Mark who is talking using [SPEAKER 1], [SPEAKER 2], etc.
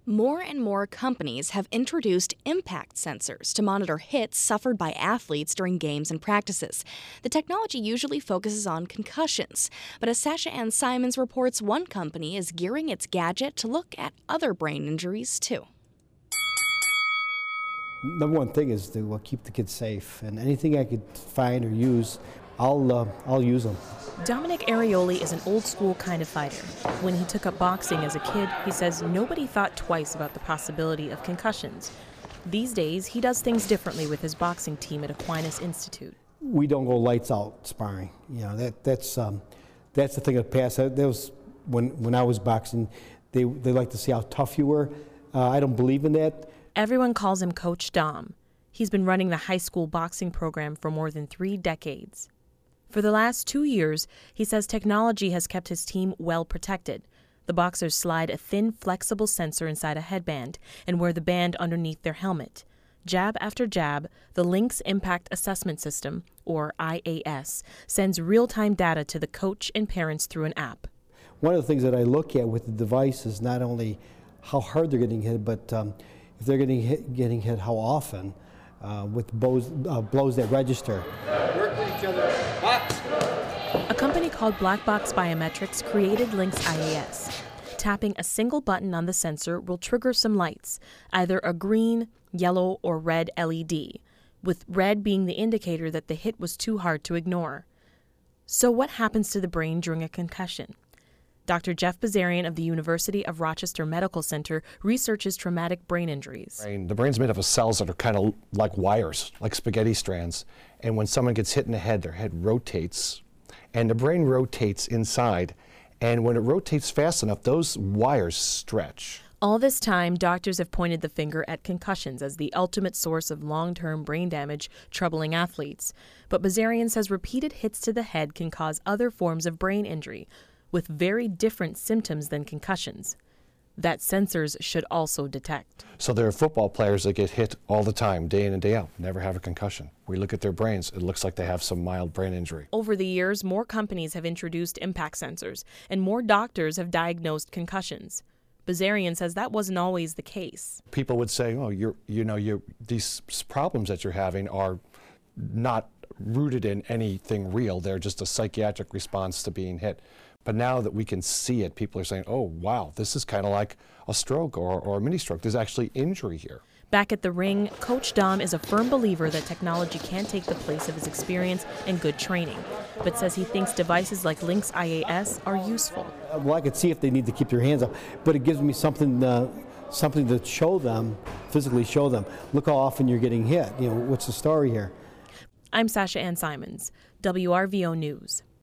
[SPEAKER 1] More and more companies have introduced impact sensors to monitor hits suffered by athletes during games and practices. The technology usually focuses on concussions, but as Sasha Ann Simons reports, one company is gearing its gadget to look at other brain injuries too.
[SPEAKER 2] Number one thing is to keep the kids safe, and anything I could find or use, I'll use them.
[SPEAKER 3] Dominic Arioli is an old-school kind of fighter. When he took up boxing as a kid, he says nobody thought twice about the possibility of concussions. These days, he does things differently with his boxing team at Aquinas Institute.
[SPEAKER 2] We don't go lights out sparring. You know, that's the thing of the past. That was when I was boxing. They like to see how tough you were. I don't believe in that.
[SPEAKER 3] Everyone calls him Coach Dom. He's been running the high school boxing program for more than 3 decades. For the last 2 years, he says technology has kept his team well protected. The boxers slide a thin, flexible sensor inside a headband and wear the band underneath their helmet. Jab after jab, the Lynx Impact Assessment System, or IAS, sends real-time data to the coach and parents through an app.
[SPEAKER 2] One of the things that I look at with the device is not only how hard they're getting hit, but if they're getting hit how often, with blows that register.
[SPEAKER 4] Work with each other. Box.
[SPEAKER 3] A company called Black Box Biometrics created Lynx IAS. Tapping a single button on the sensor will trigger some lights, either a green, yellow, or red LED, with red being the indicator that the hit was too hard to ignore. So what happens to the brain during a concussion? Dr. Jeff Bazarian of the University of Rochester Medical Center researches traumatic brain injuries.
[SPEAKER 5] The brain's made up of cells that are kind of like wires, like spaghetti strands. And when someone gets hit in the head, their head rotates, and the brain rotates inside. And when it rotates fast enough, those wires stretch.
[SPEAKER 3] All this time, doctors have pointed the finger at concussions as the ultimate source of long-term brain damage troubling athletes. But Bazarian says repeated hits to the head can cause other forms of brain injury, with very different symptoms than concussions, that sensors should also detect.
[SPEAKER 5] So there are football players that get hit all the time, day in and day out, never have a concussion. We look at their brains, it looks like they have some mild brain injury.
[SPEAKER 3] Over the years, more companies have introduced impact sensors, and more doctors have diagnosed concussions. Bazarian says that wasn't always the case.
[SPEAKER 5] People would say, oh, these problems that you're having are not rooted in anything real. They're just a psychiatric response to being hit. But now that we can see it, people are saying, oh, wow, this is kind of like a stroke or a mini stroke. There's actually injury here.
[SPEAKER 3] Back at the ring, Coach Dom is a firm believer that technology can take the place of his experience and good training, but says he thinks devices like Lynx IAS are useful.
[SPEAKER 2] Well, I could see if they need to keep their hands up, but it gives me something to show them, physically show them. Look how often you're getting hit. You know, what's the story here?
[SPEAKER 3] I'm Sasha Ann Simons, WRVO News.